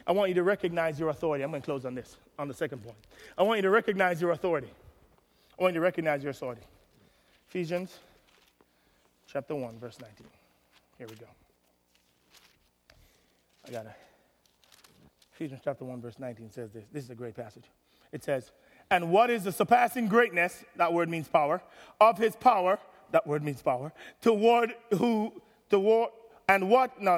I want you to recognize your authority. I'm going to close on this, on the second point. I want you to recognize your authority. I want you to recognize your authority. Ephesians chapter 1, verse 19. Here we go. I got it. Ephesians chapter 1, verse 19 says this. This is a great passage. It says, and what is the surpassing greatness, that word means power, of his power, that word means power, and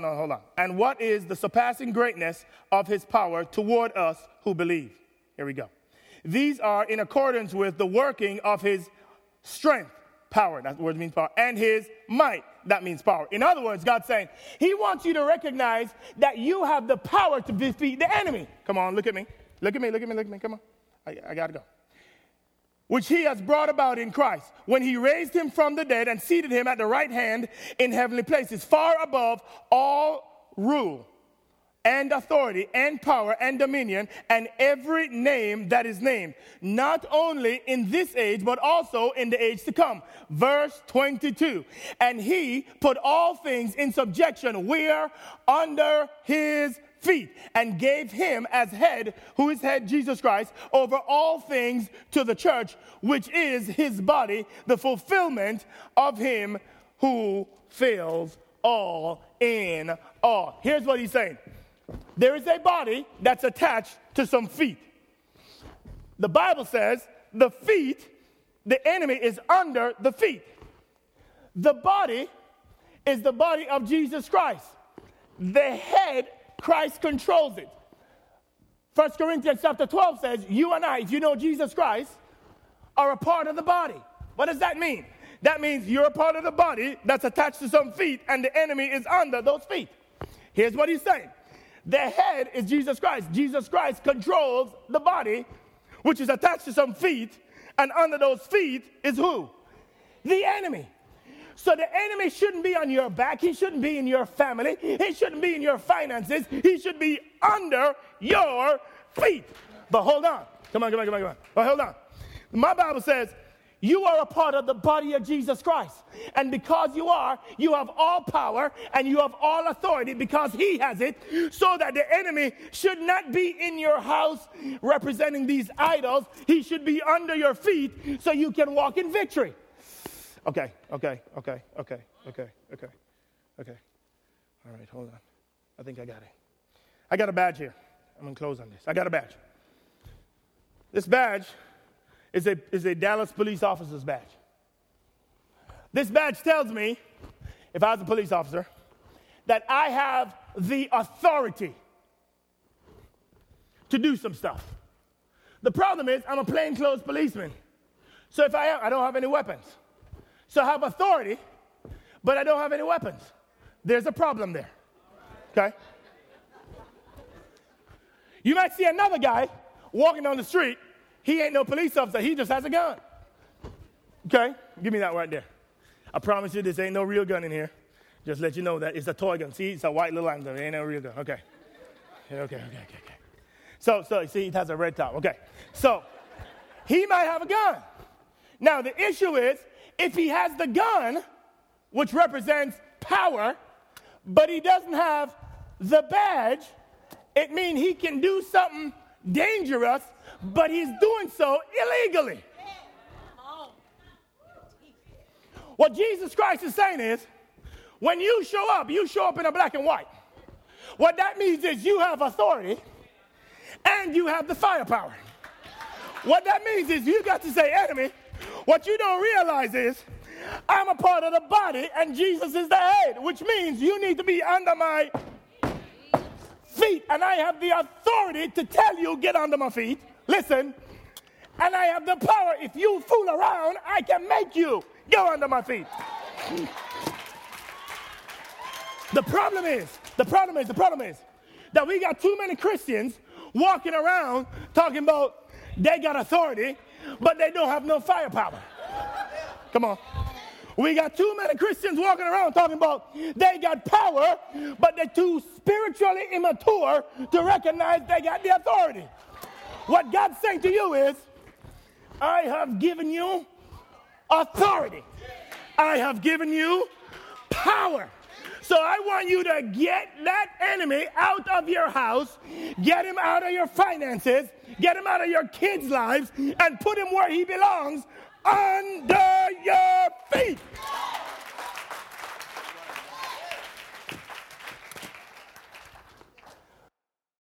what is the surpassing greatness of his power toward us who believe? Here we go. These are in accordance with the working of his strength, power, that word means power, and his might, that means power. In other words, God's saying, he wants you to recognize that you have the power to defeat the enemy. Come on, look at me. Look at me. Come on. I got to go. Which he has brought about in Christ, when he raised him from the dead and seated him at the right hand in heavenly places, far above all rule and authority and power and dominion and every name that is named, not only in this age, but also in the age to come. Verse 22, and he put all things in subjection where under his feet, and gave him as head, who is head, Jesus Christ, over all things to the church, which is his body, the fulfillment of him who fills all in all. Here's what he's saying. There is a body that's attached to some feet. The Bible says the feet, the enemy is under the feet. The body is the body of Jesus Christ. The head, Christ controls it. 1 Corinthians chapter 12 says, you and I, if you know Jesus Christ, are a part of the body. What does that mean? That means you're a part of the body that's attached to some feet, and the enemy is under those feet. Here's what he's saying. The head is Jesus Christ. Jesus Christ controls the body, which is attached to some feet, and under those feet is who? The enemy. So the enemy shouldn't be on your back. He shouldn't be in your family. He shouldn't be in your finances. He should be under your feet. But hold on. Come on. But hold on. My Bible says you are a part of the body of Jesus Christ. And because you have all power and you have all authority because he has it, so that the enemy should not be in your house representing these idols. He should be under your feet so you can walk in victory. Okay. All right, hold on. I think I got it. I got a badge here. I'm going to close on this. I got a badge. This badge is a Dallas police officer's badge. This badge tells me, if I was a police officer, that I have the authority to do some stuff. The problem is I'm a plainclothes policeman. So if I don't have any weapons. So I have authority, but I don't have any weapons. There's a problem there. Okay? You might see another guy walking down the street. He ain't no police officer. He just has a gun. Okay? Give me that right there. I promise you this ain't no real gun in here. Just let you know that it's a toy gun. See, it's a white little line. It ain't no real gun. Okay. Okay. So see, it has a red top. Okay. So he might have a gun. Now, the issue is, if he has the gun, which represents power, but he doesn't have the badge, it means he can do something dangerous, but he's doing so illegally. What Jesus Christ is saying is, when you show up in a black and white. What that means is you have authority and you have the firepower. What that means is you got to say, enemy, what you don't realize is I'm a part of the body and Jesus is the head, which means you need to be under my feet. And I have the authority to tell you, get under my feet. Listen, and I have the power. If you fool around, I can make you go under my feet. The problem is that we got too many Christians walking around talking about they got authority, but they don't have no firepower. Come on. We got too many Christians walking around talking about they got power, but they're too spiritually immature to recognize they got the authority. What God's saying to you is, I have given you authority. I have given you power. So I want you to get that enemy out of your house, get him out of your finances, get him out of your kids' lives, and put him where he belongs, under